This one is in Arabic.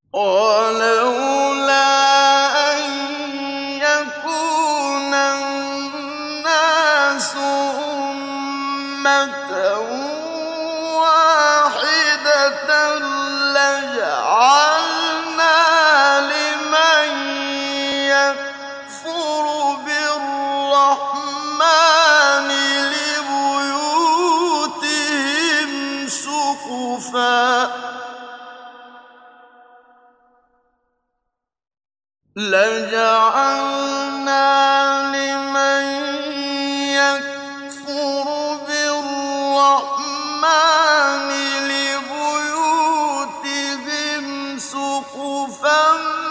وَلَوْلَا أَن يَكُونَ النَّاسُ أُمَّةً وَاحِدَةً لَّجَعَلْنَا لِمَن يَكْفُرُ بِالرَّحْمَٰنِ لِبُيُوتِهِمْ سُقُفًا